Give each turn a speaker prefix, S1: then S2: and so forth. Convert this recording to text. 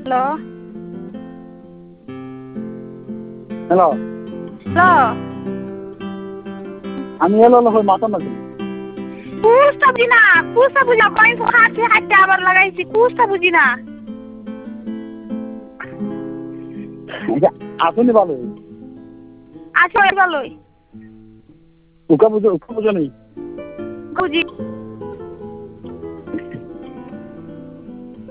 S1: hello
S2: hello
S1: hello
S2: আমি এলো হই মাথা নাকি
S1: কুস্তা বুঝি না কয়েন হাতে হাতে আবার লাগাইছি কুস্তা বুঝি না
S2: আসুনি ভালো
S1: আচ্ছা ভালোই
S2: উকা বুঝো নেই
S1: বুঝি